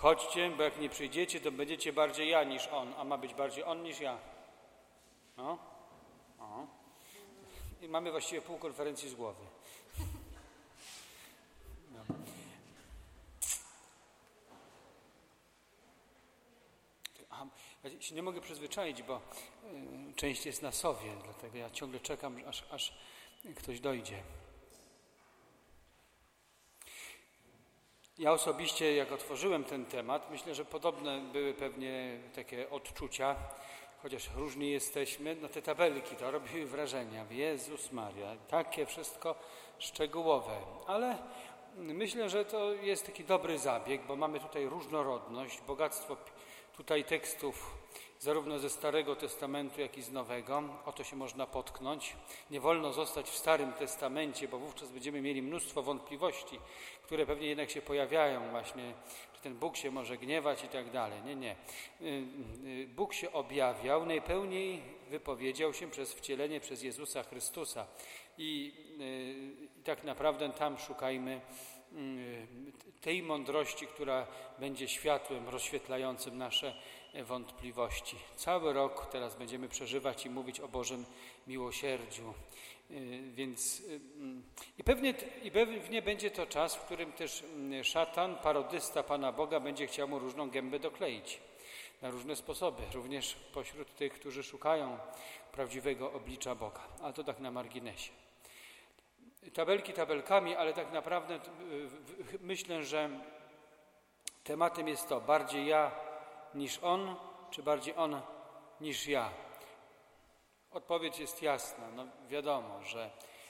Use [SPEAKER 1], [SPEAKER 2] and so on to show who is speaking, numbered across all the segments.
[SPEAKER 1] Przychodźcie, bo jak nie przyjdziecie, to będziecie bardziej ja niż on, a ma być bardziej on niż ja. No. O. I mamy właściwie pół konferencji z głowy. No. Ja się nie mogę przyzwyczaić, bo część jest na sowie, dlatego ja ciągle czekam, aż ktoś dojdzie. Ja osobiście, jak otworzyłem ten temat, myślę, że podobne były pewnie takie odczucia, chociaż różni jesteśmy, no te tabelki to robiły wrażenie. Jezus Maria, takie wszystko szczegółowe, ale myślę, że to jest taki dobry zabieg, bo mamy tutaj różnorodność, bogactwo tutaj tekstów zarówno ze Starego Testamentu, jak i z Nowego. O to się można potknąć. Nie wolno zostać w Starym Testamencie, bo wówczas będziemy mieli mnóstwo wątpliwości, które pewnie jednak się pojawiają właśnie, czy ten Bóg się może gniewać i tak dalej. Nie. Bóg się objawiał, najpełniej wypowiedział się przez wcielenie, przez Jezusa Chrystusa. I tak naprawdę tam szukajmy tej mądrości, która będzie światłem rozświetlającym nasze wątpliwości. Cały rok teraz będziemy przeżywać i mówić o Bożym miłosierdziu. Więc pewnie będzie to czas, w którym też szatan, parodysta Pana Boga, będzie chciał mu różną gębę dokleić na różne sposoby, również pośród tych, którzy szukają prawdziwego oblicza Boga. Ale to tak na marginesie. Tabelki tabelkami, ale tak naprawdę myślę, że tematem jest to bardziej ja niż on, czy bardziej on niż ja. Odpowiedź jest jasna. No wiadomo, że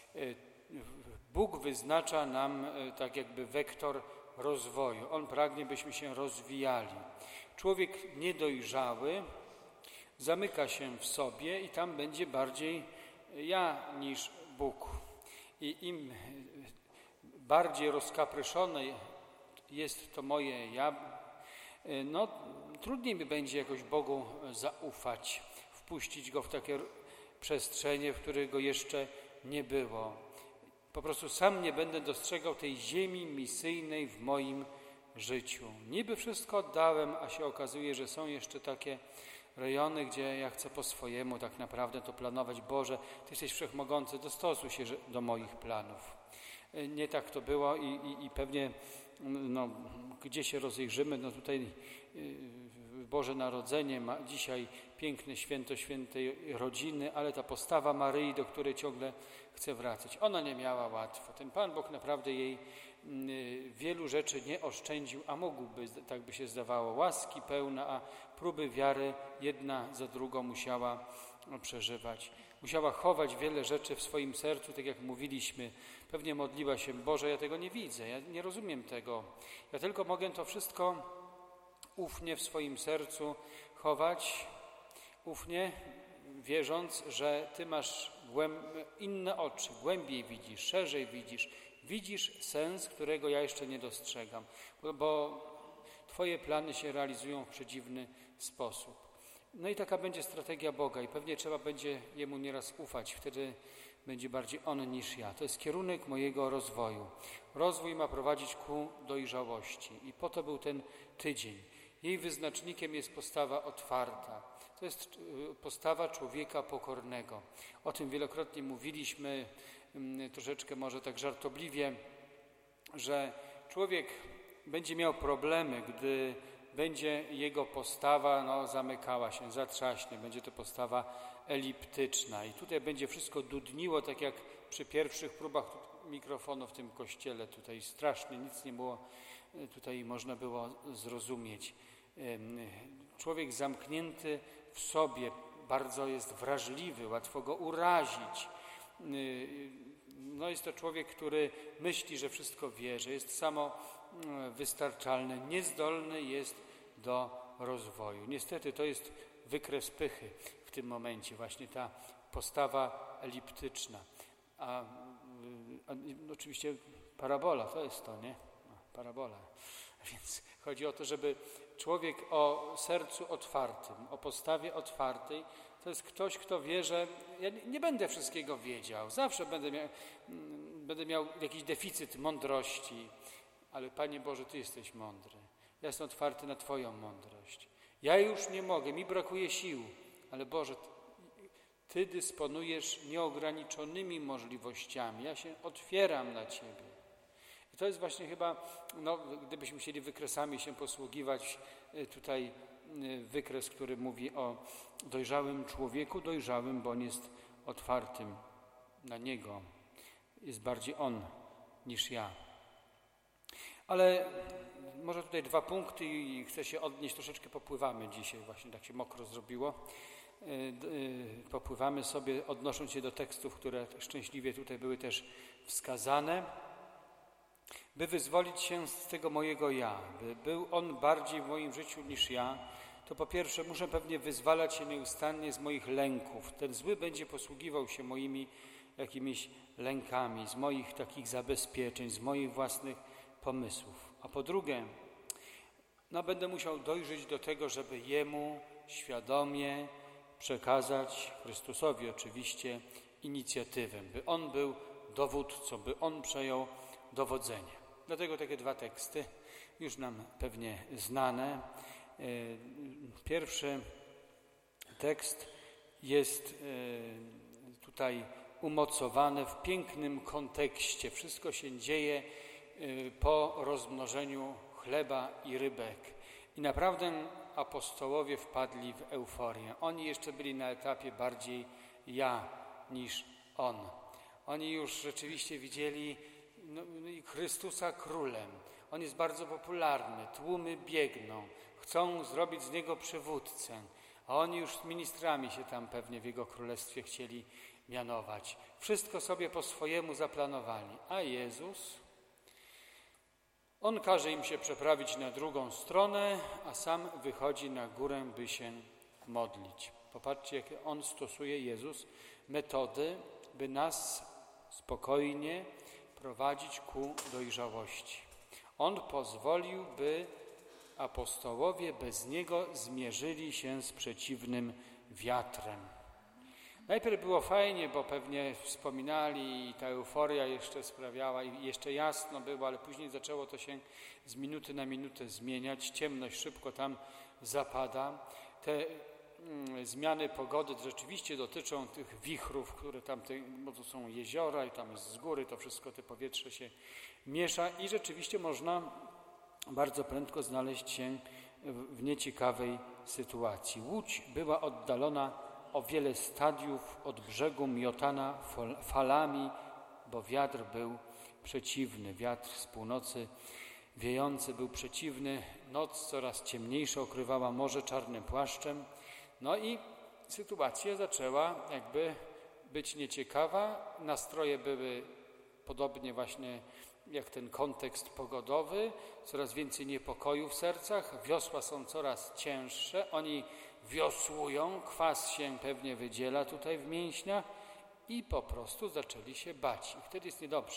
[SPEAKER 1] Bóg wyznacza nam tak jakby wektor rozwoju. On pragnie, byśmy się rozwijali. Człowiek niedojrzały zamyka się w sobie i tam będzie bardziej ja niż Bóg. I im bardziej rozkapryszone jest to moje ja, no trudniej mi będzie jakoś Bogu zaufać, wpuścić Go w takie przestrzenie, w których Go jeszcze nie było. Po prostu sam nie będę dostrzegał tej ziemi misyjnej w moim życiu. Niby wszystko oddałem, a się okazuje, że są jeszcze takie rejony, gdzie ja chcę po swojemu tak naprawdę to planować. Boże, Ty jesteś wszechmogący, dostosuj się do moich planów. Nie tak to było i pewnie no, gdzie się rozejrzymy, no tutaj Boże Narodzenie, dzisiaj piękne święto świętej rodziny, ale ta postawa Maryi, do której ciągle chcę wracać. Ona nie miała łatwo. Ten Pan Bóg naprawdę jej wielu rzeczy nie oszczędził, a mógłby, tak by się zdawało, łaski pełna, a próby wiary jedna za drugą musiała przeżywać. Musiała chować wiele rzeczy w swoim sercu, tak jak mówiliśmy. Pewnie modliła się, Boże, ja tego nie widzę, ja nie rozumiem tego. Ja tylko mogę to wszystko ufnie w swoim sercu chować, ufnie, wierząc, że Ty masz inne oczy, głębiej widzisz, szerzej widzisz sens, którego ja jeszcze nie dostrzegam, bo Twoje plany się realizują w przedziwny sposób. No i taka będzie strategia Boga i pewnie trzeba będzie Jemu nieraz ufać, wtedy będzie bardziej On niż ja. To jest kierunek mojego rozwoju. Rozwój ma prowadzić ku dojrzałości i po to był ten tydzień. Jej wyznacznikiem jest postawa otwarta. To jest postawa człowieka pokornego. O tym wielokrotnie mówiliśmy, troszeczkę może tak żartobliwie, że człowiek będzie miał problemy, gdy będzie jego postawa zamykała się, zatrzaśnie, będzie to postawa eliptyczna. I tutaj będzie wszystko dudniło, tak jak przy pierwszych próbach mikrofonu w tym kościele. Tutaj strasznie nic nie było, tutaj można było zrozumieć. Człowiek zamknięty w sobie bardzo jest wrażliwy, łatwo go urazić. No jest to człowiek, który myśli, że wszystko wie, że jest samowystarczalny, niezdolny jest do rozwoju. Niestety to jest wykres pychy w tym momencie, właśnie ta postawa eliptyczna. A oczywiście parabola to jest to, nie? Parabola. Więc chodzi o to, żeby człowiek o sercu otwartym, o postawie otwartej, to jest ktoś, kto wie, że ja nie będę wszystkiego wiedział, zawsze będę miał jakiś deficyt mądrości, ale Panie Boże, Ty jesteś mądry. ja jestem otwarty na Twoją mądrość. Ja już nie mogę, mi brakuje sił, ale Boże, Ty dysponujesz nieograniczonymi możliwościami. Ja się otwieram na Ciebie. I to jest właśnie chyba, gdybyśmy chcieli wykresami się posługiwać, tutaj wykres, który mówi o dojrzałym człowieku, dojrzałym, bo on jest otwartym na Niego. Jest bardziej On niż ja. Ale może tutaj 2 punkty i chcę się odnieść, troszeczkę popływamy dzisiaj, właśnie tak się mokro zrobiło. Popływamy sobie, odnosząc się do tekstów, które szczęśliwie tutaj były też wskazane, by wyzwolić się z tego mojego ja, by był on bardziej w moim życiu niż ja, to po pierwsze muszę pewnie wyzwalać się nieustannie z moich lęków. Ten zły będzie posługiwał się moimi jakimiś lękami, z moich takich zabezpieczeń, z moich własnych pomysłów. A po drugie, będę musiał dojrzeć do tego, żeby Jemu świadomie przekazać, Chrystusowi oczywiście, inicjatywę, by On był dowódcą, by On przejął dowodzenie. Dlatego takie 2 teksty, już nam pewnie znane. Pierwszy tekst jest tutaj umocowany w pięknym kontekście. Wszystko się dzieje po rozmnożeniu chleba i rybek. I naprawdę apostołowie wpadli w euforię. Oni jeszcze byli na etapie bardziej ja niż on. Oni już rzeczywiście widzieli Chrystusa królem. On jest bardzo popularny, tłumy biegną, chcą zrobić z Niego przywódcę, a oni już z ministrami się tam pewnie w Jego królestwie chcieli mianować. Wszystko sobie po swojemu zaplanowali, a Jezus, On każe im się przeprawić na drugą stronę, a sam wychodzi na górę, by się modlić. Popatrzcie, jakie On stosuje, Jezus, metody, by nas spokojnie prowadzić ku dojrzałości. On pozwolił, by apostołowie bez Niego zmierzyli się z przeciwnym wiatrem. Najpierw było fajnie, bo pewnie wspominali i ta euforia jeszcze sprawiała i jeszcze jasno było, ale później zaczęło to się z minuty na minutę zmieniać. Ciemność szybko tam zapada. Te zmiany pogody rzeczywiście dotyczą tych wichrów, które tam, bo to są jeziora i tam z góry to wszystko, te powietrze się miesza i rzeczywiście można bardzo prędko znaleźć się w nieciekawej sytuacji. Łódź była oddalona o wiele stadiów od brzegu, miotana falami, bo wiatr był przeciwny. Wiatr z północy wiejący był przeciwny. Noc coraz ciemniejsza okrywała morze czarnym płaszczem. No i sytuacja zaczęła jakby być nieciekawa. Nastroje były podobnie właśnie jak ten kontekst pogodowy. Coraz więcej niepokoju w sercach. Wiosła są coraz cięższe. Oni wiosłują, kwas się pewnie wydziela tutaj w mięśniach i po prostu zaczęli się bać. I wtedy jest niedobrze.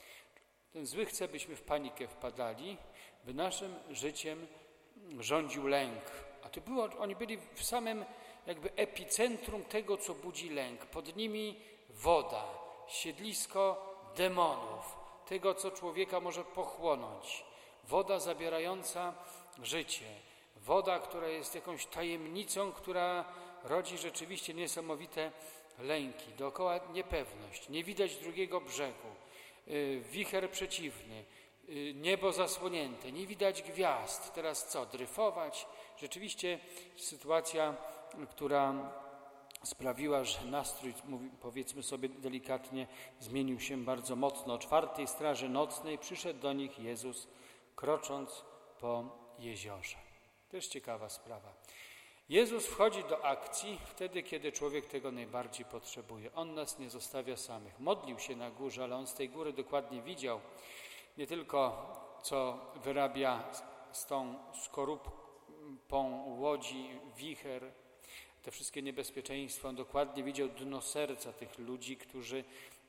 [SPEAKER 1] Ten zły chce, byśmy w panikę wpadali, by naszym życiem rządził lęk. A to było, oni byli w samym jakby epicentrum tego, co budzi lęk. Pod nimi woda, siedlisko demonów, tego, co człowieka może pochłonąć. Woda zabierająca życie. Woda, która jest jakąś tajemnicą, która rodzi rzeczywiście niesamowite lęki. Dookoła niepewność, nie widać drugiego brzegu, wicher przeciwny, niebo zasłonięte, nie widać gwiazd. Teraz co, dryfować? Rzeczywiście sytuacja, która sprawiła, że nastrój, powiedzmy sobie delikatnie, zmienił się bardzo mocno. O 4 straży nocnej przyszedł do nich Jezus, krocząc po jeziorze. Też ciekawa sprawa. Jezus wchodzi do akcji wtedy, kiedy człowiek tego najbardziej potrzebuje. On nas nie zostawia samych. Modlił się na górze, ale on z tej góry dokładnie widział nie tylko, co wyrabia z tą skorupą łodzi wicher, te wszystkie niebezpieczeństwa. On dokładnie widział dno serca tych ludzi, którzy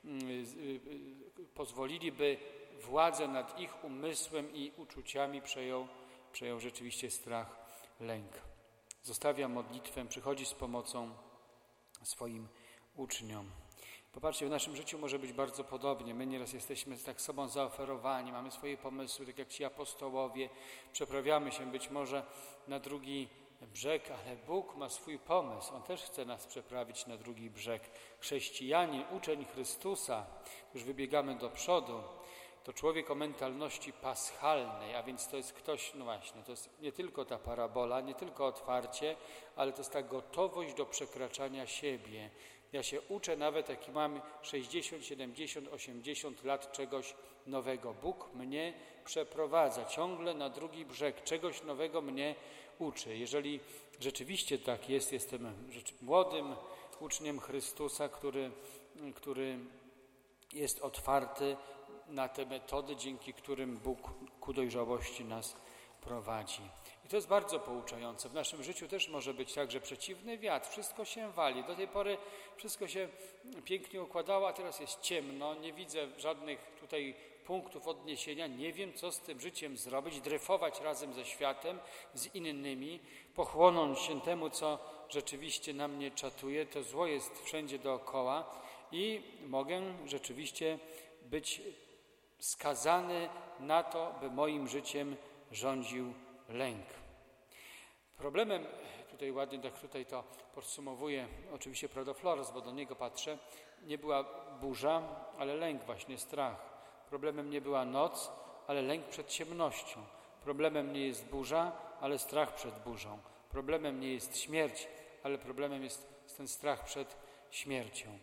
[SPEAKER 1] pozwolili, by władzę nad ich umysłem i uczuciami przejął rzeczywiście strach, lęk. Zostawia modlitwę, przychodzi z pomocą swoim uczniom. Popatrzcie, w naszym życiu może być bardzo podobnie. My nieraz jesteśmy tak sobą zaoferowani, mamy swoje pomysły, tak jak ci apostołowie, przeprawiamy się być może na drugi brzeg, ale Bóg ma swój pomysł. On też chce nas przeprawić na drugi brzeg. Chrześcijanie, uczeń Chrystusa, już wybiegamy do przodu, to człowiek o mentalności paschalnej, a więc to jest ktoś, no właśnie, to jest nie tylko ta parabola, nie tylko otwarcie, ale to jest ta gotowość do przekraczania siebie. Ja się uczę nawet, jak mam 60, 70, 80 lat czegoś nowego. Bóg mnie przeprowadza ciągle na drugi brzeg, czegoś nowego mnie uczy. Jeżeli rzeczywiście tak jest, jestem młodym uczniem Chrystusa, który jest otwarty na te metody, dzięki którym Bóg ku dojrzałości nas prowadzi. I to jest bardzo pouczające. W naszym życiu też może być tak, że przeciwny wiatr, wszystko się wali. Do tej pory wszystko się pięknie układało, a teraz jest ciemno, nie widzę żadnych tutaj punktów odniesienia, nie wiem, co z tym życiem zrobić, dryfować razem ze światem, z innymi, pochłonąć się temu, co rzeczywiście na mnie czatuje. To zło jest wszędzie dookoła i mogę rzeczywiście być skazany na to, by moim życiem rządził lęk. Problemem, tutaj ładnie tak tutaj to podsumowuję, oczywiście Prodoflores, bo do niego patrzę, nie była burza, ale lęk właśnie, strach. Problemem nie była noc, ale lęk przed ciemnością. Problemem nie jest burza, ale strach przed burzą. Problemem nie jest śmierć, ale problemem jest ten strach przed śmiercią.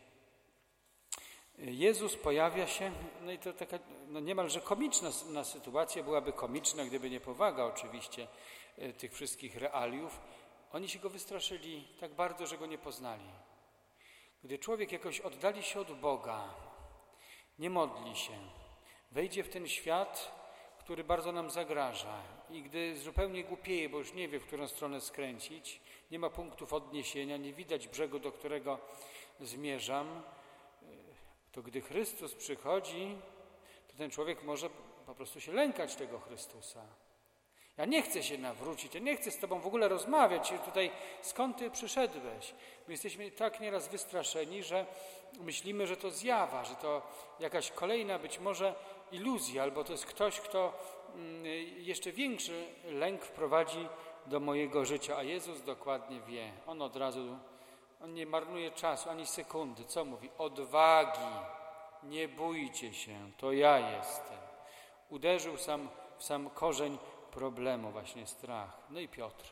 [SPEAKER 1] Jezus pojawia się, no i to taka niemalże komiczna sytuacja, byłaby komiczna, gdyby nie powaga oczywiście tych wszystkich realiów. Oni się Go wystraszyli tak bardzo, że Go nie poznali. Gdy człowiek jakoś oddali się od Boga, nie modli się, wejdzie w ten świat, który bardzo nam zagraża i gdy zupełnie głupieje, bo już nie wie, w którą stronę skręcić, nie ma punktów odniesienia, nie widać brzegu, do którego zmierzam, to gdy Chrystus przychodzi, to ten człowiek może po prostu się lękać tego Chrystusa. Ja nie chcę się nawrócić, ja nie chcę z Tobą w ogóle rozmawiać. Tutaj skąd Ty przyszedłeś? My jesteśmy tak nieraz wystraszeni, że myślimy, że to zjawa, że to jakaś kolejna być może iluzja, albo to jest ktoś, kto jeszcze większy lęk wprowadzi do mojego życia. A Jezus dokładnie wie. On od razu, On nie marnuje czasu, ani sekundy. Co mówi? Odwagi, nie bójcie się, to ja jestem. Uderzył w sam korzeń problemu, właśnie strach. No i Piotr.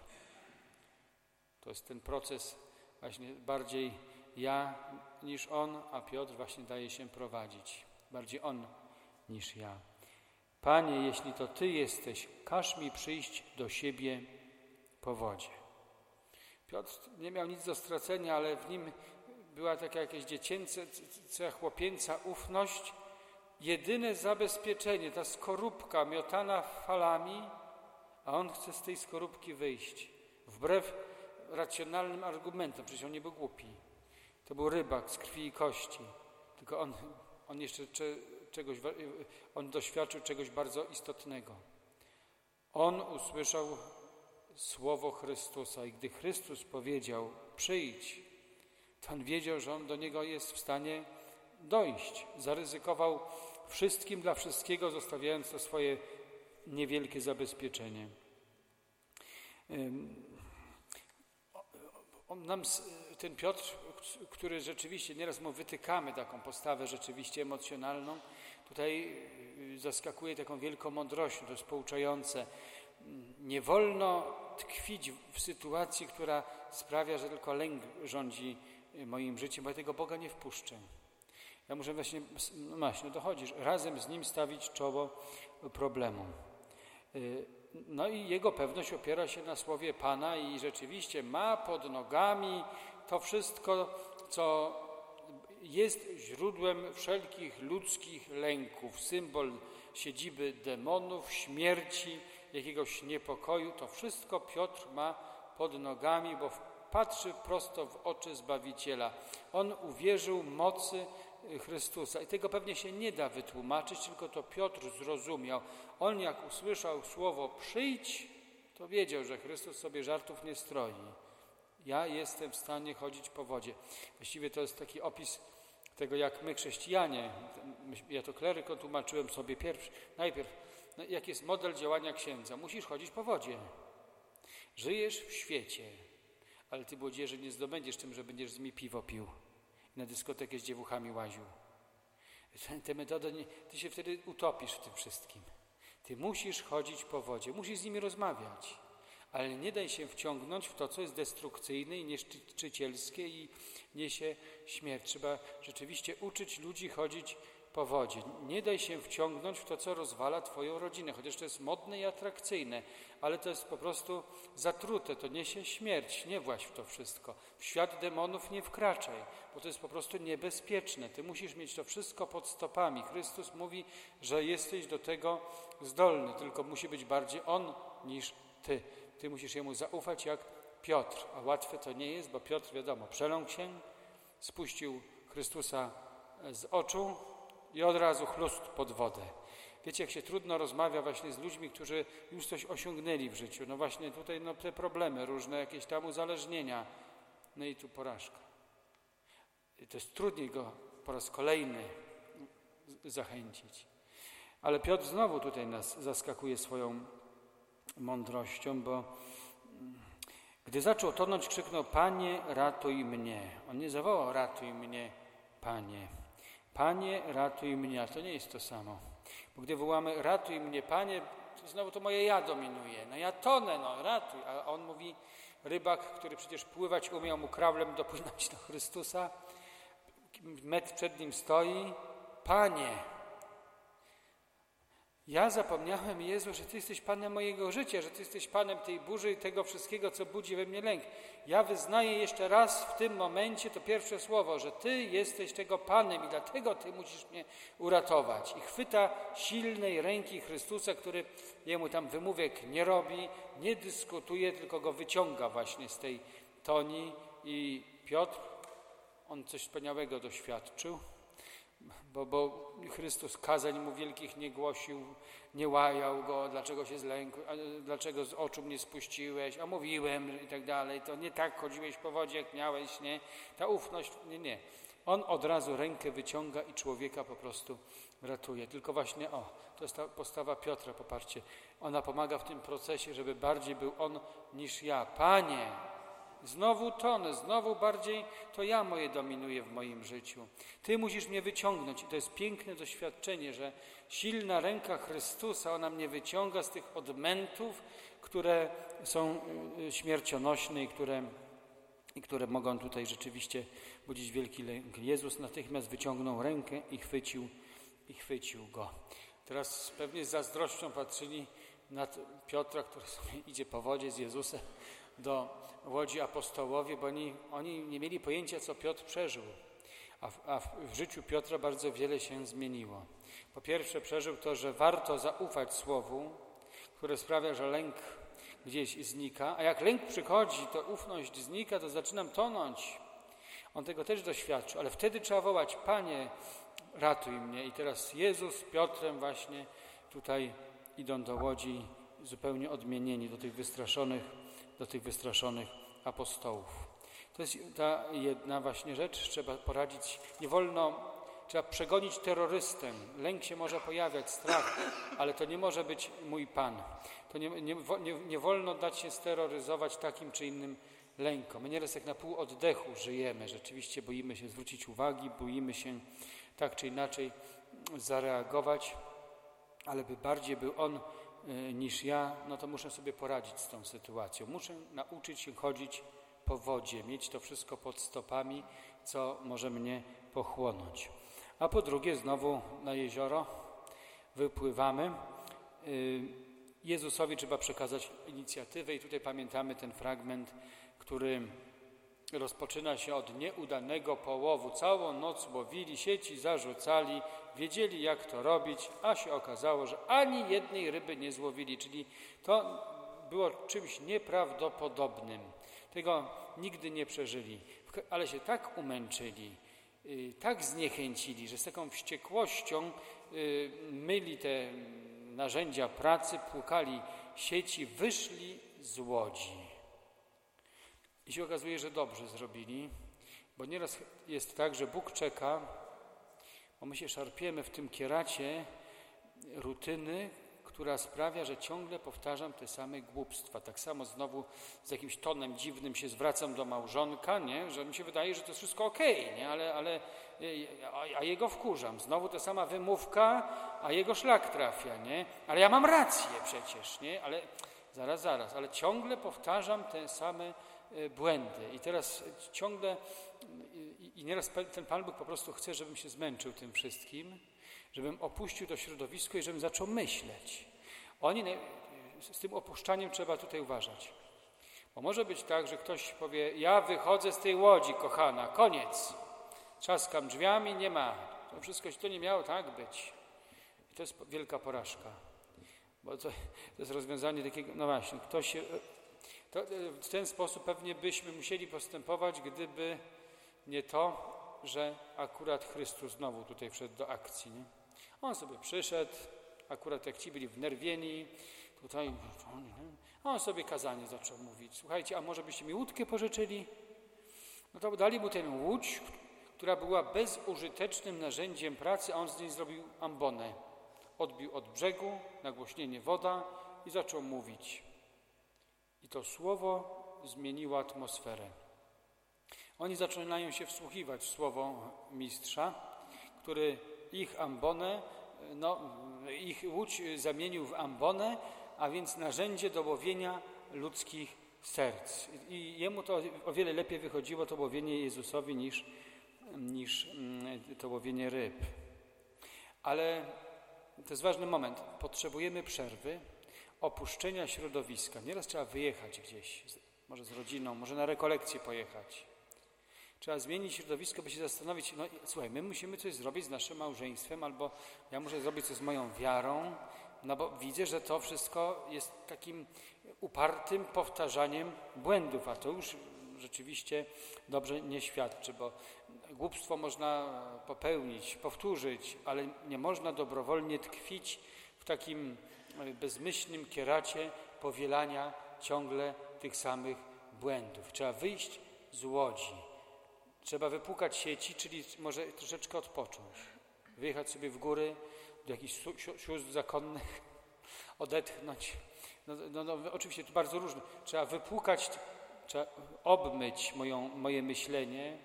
[SPEAKER 1] To jest ten proces właśnie bardziej ja niż on, a Piotr właśnie daje się prowadzić. Bardziej on niż ja. Panie, jeśli to Ty jesteś, każ mi przyjść do siebie po wodzie. Piotr nie miał nic do stracenia, ale w nim była taka jakaś dziecięca, chłopięca ufność, jedyne zabezpieczenie, ta skorupka miotana falami, a on chce z tej skorupki wyjść. Wbrew racjonalnym argumentom, przecież on nie był głupi. To był rybak z krwi i kości, tylko on jeszcze on doświadczył czegoś bardzo istotnego. On usłyszał słowo Chrystusa i gdy Chrystus powiedział przyjdź, to on wiedział, że on do niego jest w stanie dojść. Zaryzykował wszystkim dla wszystkiego, zostawiając to swoje niewielkie zabezpieczenie. Ten Piotr, który rzeczywiście, nieraz mu wytykamy taką postawę rzeczywiście emocjonalną, tutaj zaskakuje taką wielką mądrością, to jest pouczające. Nie wolno tkwić w sytuacji, która sprawia, że tylko lęk rządzi moim życiem, bo ja tego Boga nie wpuszczę. Ja muszę właśnie dochodzisz, razem z Nim stawić czoło problemom. No i jego pewność opiera się na słowie Pana i rzeczywiście ma pod nogami to wszystko, co jest źródłem wszelkich ludzkich lęków, symbol siedziby demonów, śmierci, jakiegoś niepokoju. To wszystko Piotr ma pod nogami, bo patrzy prosto w oczy Zbawiciela. On uwierzył mocy Chrystusa i tego pewnie się nie da wytłumaczyć, tylko to Piotr zrozumiał. On jak usłyszał słowo przyjdź, to wiedział, że Chrystus sobie żartów nie stroi. Ja jestem w stanie chodzić po wodzie. Właściwie to jest taki opis tego, jak my chrześcijanie, ja to klerykom tłumaczyłem sobie najpierw, jaki jest model działania księdza. Musisz chodzić po wodzie. Żyjesz w świecie, ale ty młodzieży nie zdobędziesz tym, że będziesz z nimi piwo pił i na dyskotekę z dziewuchami łaził. Te metody, ty się wtedy utopisz w tym wszystkim. Ty musisz chodzić po wodzie, musisz z nimi rozmawiać, ale nie daj się wciągnąć w to, co jest destrukcyjne i niszczycielskie i niesie śmierć. Trzeba rzeczywiście uczyć ludzi chodzić po wodzie. Nie daj się wciągnąć w to, co rozwala twoją rodzinę, chociaż to jest modne i atrakcyjne, ale to jest po prostu zatrute, to niesie śmierć. Nie właź w to wszystko. W świat demonów nie wkraczaj, bo to jest po prostu niebezpieczne. Ty musisz mieć to wszystko pod stopami. Chrystus mówi, że jesteś do tego zdolny, tylko musi być bardziej On niż ty. Ty musisz Jemu zaufać jak Piotr, a łatwe to nie jest, bo Piotr, wiadomo, przeląkł się, spuścił Chrystusa z oczu i od razu chlust pod wodę. Wiecie, jak się trudno rozmawia właśnie z ludźmi, którzy już coś osiągnęli w życiu. No właśnie tutaj te problemy różne, jakieś tam uzależnienia. No i tu porażka. I to jest trudniej go po raz kolejny zachęcić. Ale Piotr znowu tutaj nas zaskakuje swoją mądrością, bo gdy zaczął tonąć, krzyknął: Panie, ratuj mnie. On nie zawołał: ratuj mnie, Panie. Panie, ratuj mnie. A to nie jest to samo. Bo gdy wołamy: ratuj mnie, Panie, to znowu to moje ja dominuje. No ja tonę, no ratuj. A on mówi, rybak, który przecież pływać umiał, mu krawlem dopłynąć do Chrystusa, metr przed nim stoi: Panie, ja zapomniałem, Jezu, że Ty jesteś Panem mojego życia, że Ty jesteś Panem tej burzy i tego wszystkiego, co budzi we mnie lęk. Ja wyznaję jeszcze raz w tym momencie to pierwsze słowo, że Ty jesteś tego Panem i dlatego Ty musisz mnie uratować. I chwyta silnej ręki Chrystusa, który jemu tam wymówek nie robi, nie dyskutuje, tylko go wyciąga właśnie z tej toni. I Piotr, on coś wspaniałego doświadczył. Bo Chrystus kazań mu wielkich nie głosił, nie łajał go, dlaczego się zlękł, dlaczego z oczu mnie spuściłeś, a mówiłem i tak dalej, to nie tak chodziłeś po wodzie, jak miałeś, nie? Ta ufność, nie. On od razu rękę wyciąga i człowieka po prostu ratuje. Tylko właśnie, to jest ta postawa Piotra, popatrzcie, ona pomaga w tym procesie, żeby bardziej był on niż ja. Panie, znowu tonę, znowu bardziej to ja moje dominuje w moim życiu. Ty musisz mnie wyciągnąć. I to jest piękne doświadczenie, że silna ręka Chrystusa, ona mnie wyciąga z tych odmętów, które są śmiercionośne i które mogą tutaj rzeczywiście budzić wielki lęk. Jezus natychmiast wyciągnął rękę i chwycił go. Teraz pewnie z zazdrością patrzyli na Piotra, który sobie idzie po wodzie z Jezusem do łodzi apostołowie, bo oni nie mieli pojęcia, co Piotr przeżył. A w życiu Piotra bardzo wiele się zmieniło. Po pierwsze przeżył to, że warto zaufać słowu, które sprawia, że lęk gdzieś znika, a jak lęk przychodzi, to ufność znika, to zaczynam tonąć. On tego też doświadczył, ale wtedy trzeba wołać: Panie, ratuj mnie. I teraz Jezus z Piotrem właśnie tutaj idą do łodzi zupełnie odmienieni do tych wystraszonych apostołów. To jest ta jedna właśnie rzecz, trzeba poradzić, trzeba przegonić terrorystę. Lęk się może pojawiać, strach, ale to nie może być mój Pan. To nie wolno dać się steroryzować takim czy innym lękom. My nieraz jak na pół oddechu żyjemy, rzeczywiście boimy się zwrócić uwagi, boimy się tak czy inaczej zareagować, ale by bardziej był On niż ja, no to muszę sobie poradzić z tą sytuacją. Muszę nauczyć się chodzić po wodzie, mieć to wszystko pod stopami, co może mnie pochłonąć. A po drugie, znowu na jezioro wypływamy. Jezusowi trzeba przekazać inicjatywę i tutaj pamiętamy ten fragment, który rozpoczyna się od nieudanego połowu. Całą noc łowili, sieci zarzucali, wiedzieli, jak to robić, a się okazało, że ani jednej ryby nie złowili, czyli to było czymś nieprawdopodobnym. Tego nigdy nie przeżyli, ale się tak umęczyli, tak zniechęcili, że z taką wściekłością myli te narzędzia pracy, płukali sieci, wyszli z łodzi. I się okazuje, że dobrze zrobili, bo nieraz jest tak, że Bóg czeka, Bo my się szarpiemy w tym kieracie rutyny, która sprawia, że ciągle powtarzam te same głupstwa. Tak samo znowu z jakimś tonem dziwnym się zwracam do małżonka, nie? Że mi się wydaje, że to jest wszystko okej, nie? A jego wkurzam. Znowu ta sama wymówka, a jego szlak trafia, nie? Ale ja mam rację przecież, nie? Ale zaraz, ale ciągle powtarzam te same błędy. I teraz ciągle, i nieraz ten Pan Bóg po prostu chce, żebym się zmęczył tym wszystkim, żebym opuścił to środowisko i żebym zaczął myśleć. Z tym opuszczaniem trzeba tutaj uważać. Bo może być tak, że ktoś powie, ja wychodzę z tej łodzi, kochana, koniec. Trzaskam drzwiami, nie ma. To wszystko to nie miało tak być. I to jest wielka porażka. Bo to jest rozwiązanie takiego, no właśnie, w ten sposób pewnie byśmy musieli postępować, gdyby nie to, że akurat Chrystus znowu tutaj wszedł do akcji. Nie? On sobie przyszedł, akurat jak ci byli wnerwieni, tutaj on sobie kazanie zaczął mówić. Słuchajcie, a może byście mi łódkę pożyczyli? No to dali mu tę łódź, która była bezużytecznym narzędziem pracy, a on z niej zrobił ambonę. Odbił od brzegu, nagłośnienie woda i zaczął mówić. I to słowo zmieniło atmosferę. Oni zaczynają się wsłuchiwać w słowo mistrza, który ich ambonę, ich łódź zamienił w ambonę, a więc narzędzie do łowienia ludzkich serc. I jemu to o wiele lepiej wychodziło, to łowienie Jezusowi, niż to łowienie ryb. Ale to jest ważny moment. Potrzebujemy przerwy, opuszczenia środowiska. Nieraz trzeba wyjechać gdzieś, może z rodziną, może na rekolekcję pojechać. Trzeba zmienić środowisko, by się zastanowić, słuchaj, my musimy coś zrobić z naszym małżeństwem, albo ja muszę zrobić coś z moją wiarą, bo widzę, że to wszystko jest takim upartym powtarzaniem błędów, a to już rzeczywiście dobrze nie świadczy, bo głupstwo można popełnić, powtórzyć, ale nie można dobrowolnie tkwić w takim bezmyślnym kieracie powielania ciągle tych samych błędów. Trzeba wyjść z łodzi. Trzeba wypłukać sieci, czyli może troszeczkę odpocząć. Wyjechać sobie w góry, do jakichś sióstr zakonnych, odetchnąć. Oczywiście to bardzo różne. Trzeba wypłukać, trzeba obmyć moje myślenie,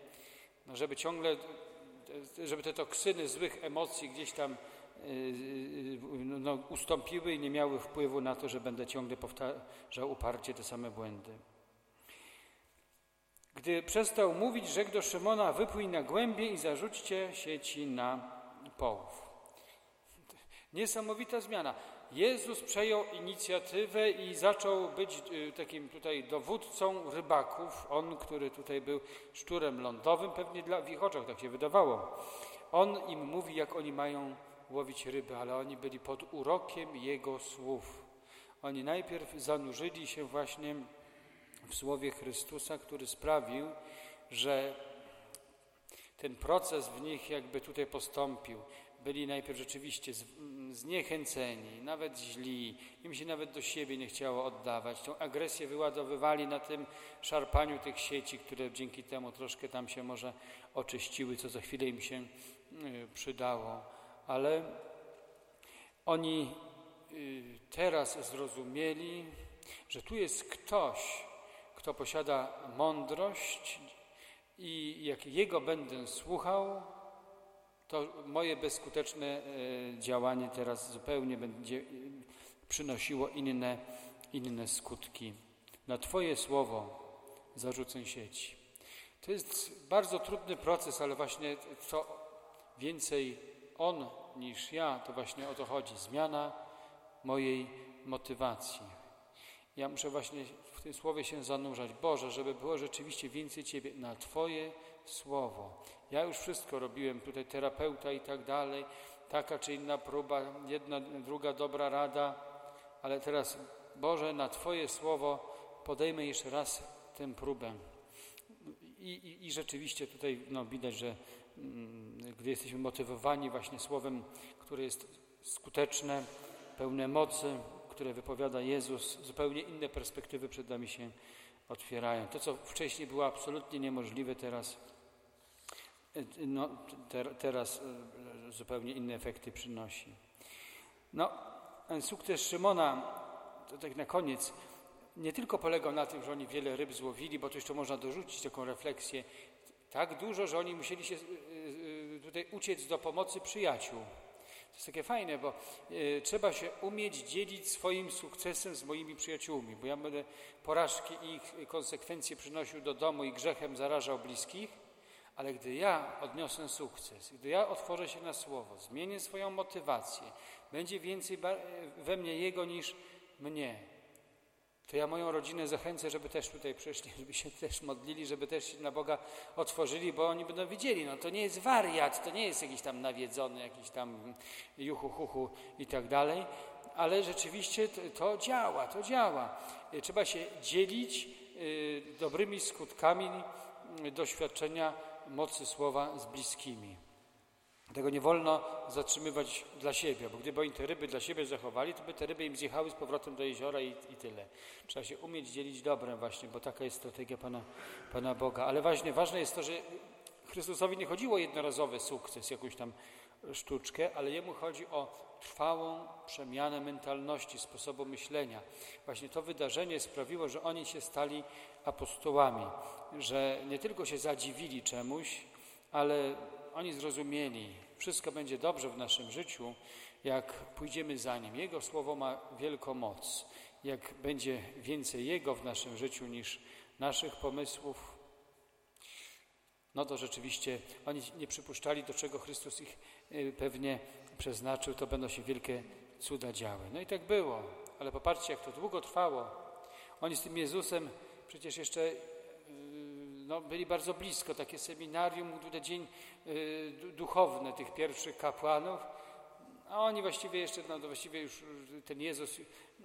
[SPEAKER 1] żeby te toksyny złych emocji gdzieś tam ustąpiły i nie miały wpływu na to, że będę ciągle powtarzał uparcie te same błędy. Gdy przestał mówić, rzekł do Szymona, wypłyń na głębie i zarzućcie sieci na połów. Niesamowita zmiana. Jezus przejął inicjatywę i zaczął być takim tutaj dowódcą rybaków. On, który tutaj był szczurem lądowym, pewnie w ich oczach tak się wydawało. On im mówi, jak oni mają łowić ryby, ale oni byli pod urokiem Jego słów. Oni najpierw zanurzyli się właśnie w słowie Chrystusa, który sprawił, że ten proces w nich jakby tutaj postąpił. Byli najpierw rzeczywiście zniechęceni, nawet źli, im się nawet do siebie nie chciało oddawać. Tą agresję wyładowywali na tym szarpaniu tych sieci, które dzięki temu troszkę tam się może oczyściły, co za chwilę im się przydało. Ale oni teraz zrozumieli, że tu jest ktoś, kto posiada mądrość i jak Jego będę słuchał, to moje bezskuteczne działanie teraz zupełnie będzie przynosiło inne skutki. Na Twoje słowo zarzucę sieci. To jest bardzo trudny proces, ale właśnie co więcej on niż ja, to właśnie o to chodzi. Zmiana mojej motywacji. Ja muszę właśnie w tym słowie się zanurzać. Boże, żeby było rzeczywiście więcej Ciebie na Twoje słowo. Ja już wszystko robiłem, tutaj terapeuta i tak dalej, taka czy inna próba, jedna, druga dobra rada, ale teraz, Boże, na Twoje słowo podejmę jeszcze raz tę próbę. I rzeczywiście tutaj widać, że gdy jesteśmy motywowani właśnie słowem, które jest skuteczne, pełne mocy, które wypowiada Jezus, zupełnie inne perspektywy przed nami się otwierają. To, co wcześniej było absolutnie niemożliwe, teraz zupełnie inne efekty przynosi. No, sukces Szymona, to tak na koniec, nie tylko polegał na tym, że oni wiele ryb złowili, bo to jeszcze można dorzucić taką refleksję, tak dużo, że oni musieli się tutaj uciec do pomocy przyjaciół. To jest takie fajne, bo trzeba się umieć dzielić swoim sukcesem z moimi przyjaciółmi, bo ja będę porażki i ich konsekwencje przynosił do domu i grzechem zarażał bliskich, ale gdy ja odniosę sukces, gdy ja otworzę się na Słowo, zmienię swoją motywację, będzie więcej we mnie Jego niż mnie, to ja moją rodzinę zachęcę, żeby też tutaj przyszli, żeby się też modlili, żeby też się na Boga otworzyli, bo oni będą widzieli, no to nie jest wariat, to nie jest jakiś tam nawiedzony, jakiś tam juchu, huchu i tak dalej, ale rzeczywiście to działa. Trzeba się dzielić dobrymi skutkami doświadczenia mocy Słowa z bliskimi. Tego nie wolno zatrzymywać dla siebie, bo gdyby oni te ryby dla siebie zachowali, to by te ryby im zjechały z powrotem do jeziora i tyle. Trzeba się umieć dzielić dobrem właśnie, bo taka jest strategia Pana Boga. Ale ważne jest to, że Chrystusowi nie chodziło o jednorazowy sukces, jakąś tam sztuczkę, ale Jemu chodzi o trwałą przemianę mentalności, sposobu myślenia. Właśnie to wydarzenie sprawiło, że oni się stali apostołami, że nie tylko się zadziwili czemuś, ale oni zrozumieli, wszystko będzie dobrze w naszym życiu, jak pójdziemy za Nim. Jego Słowo ma wielką moc. Jak będzie więcej Jego w naszym życiu niż naszych pomysłów, no to rzeczywiście oni nie przypuszczali, do czego Chrystus ich pewnie przeznaczył, to będą się wielkie cuda działy. No i tak było, ale popatrzcie, jak to długo trwało. Oni z tym Jezusem przecież jeszcze byli bardzo blisko, takie seminarium, dzień duchowny tych pierwszych kapłanów, a oni właściwie jeszcze, właściwie już ten Jezus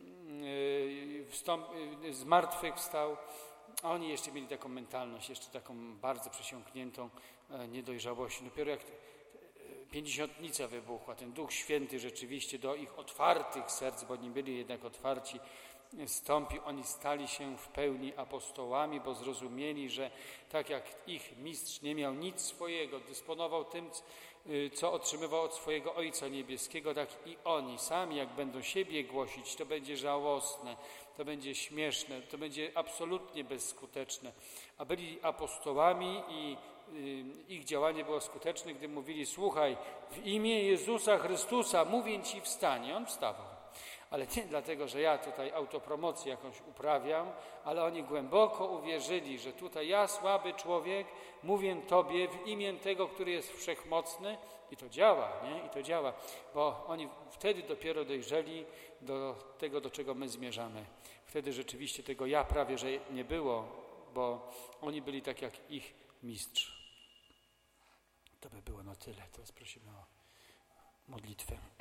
[SPEAKER 1] zmartwychwstał, a oni jeszcze mieli taką mentalność, jeszcze taką bardzo przesiąkniętą niedojrzałością. Dopiero jak pięćdziesiątnica wybuchła, ten Duch Święty rzeczywiście do ich otwartych serc, bo oni byli jednak otwarci, stąpił, oni stali się w pełni apostołami, bo zrozumieli, że tak jak ich mistrz nie miał nic swojego, dysponował tym, co otrzymywał od swojego Ojca Niebieskiego, tak i oni sami, jak będą siebie głosić, to będzie żałosne, to będzie śmieszne, to będzie absolutnie bezskuteczne. A byli apostołami i ich działanie było skuteczne, gdy mówili: słuchaj, w imię Jezusa Chrystusa mówię Ci, wstań. I on wstawał. Ale nie dlatego, że ja tutaj autopromocję jakąś uprawiam, ale oni głęboko uwierzyli, że tutaj ja, słaby człowiek, mówię Tobie w imię tego, który jest wszechmocny, i to działa, nie? I to działa, bo oni wtedy dopiero dojrzeli do tego, do czego my zmierzamy. Wtedy rzeczywiście tego ja prawie, że nie było, bo oni byli tak jak ich mistrz. To by było na tyle. Teraz prosimy o modlitwę.